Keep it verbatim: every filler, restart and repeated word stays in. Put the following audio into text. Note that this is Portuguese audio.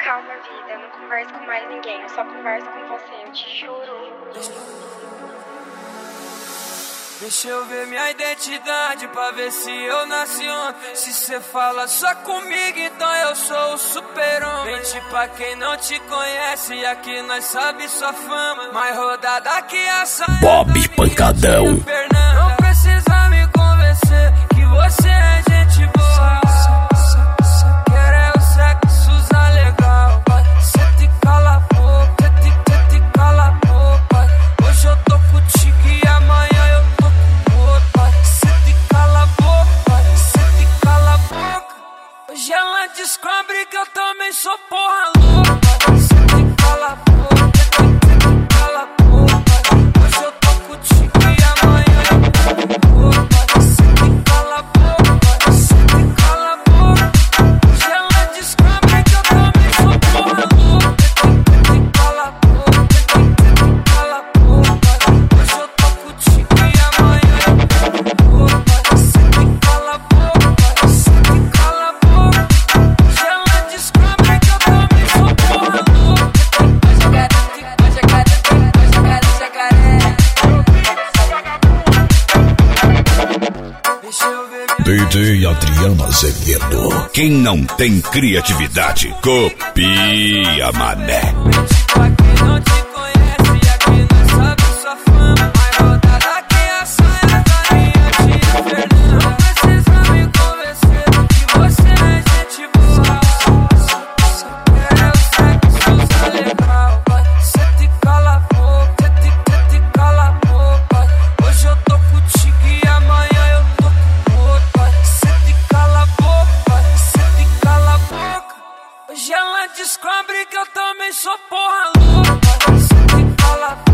Calma, vida, eu não converso com mais ninguém, eu só converso com você, eu te juro. Deixa eu ver minha identidade pra ver se eu nasci ontem. Se cê fala só comigo, então eu sou o super-homem. Mente pra quem não te conhece, aqui nós sabe sua fama. Mais rodada que a saia Bob Pancadão. Não precisa me convencer que você é gente boa. Quero é o sexo legal. Cê te cala a boca, cê te, cê te cala a boca. Hoje eu tô contigo e amanhã eu tô com outra. Cê te cala a boca, cê te cala a boca. Hoje ela descobre que eu também sou porra louca. Cê te cala a boca, cê te cala a boca. Hoje eu tô contigo e amanhã eu tô com outra. Cê te cala a boca, cê te cala a boca. Hoje ela descobre que eu também sou porra louca. Cê te cala a boca, cê te cala a boca. Hoje eu tô contigo e amanhã eu tô com outra. Cê te cala a boca, cê te cala a boca. Hoje ela descobre que eu também sou porra louca. Vai jogar, vai jogar, vai jogar, jacaré. Deixa eu ver minha D J Adriano Azevedo. Quem não tem criatividade, copia, mané. pra quem não te conhece, aqui nós sabe sua fama. Mais rodada que a saia da minha tia Fernanda. Não precisa me convencer que você é gente boa. É o sexo legal. Cê te cala a boca, cê te, cê te cala a boca. Hoje eu tô contigo e amanhã eu tô com outra. Cê te cala a boca, cê te cala a boca. Hoje ela descobre que eu também sou porra louca. Cê te cala a boca.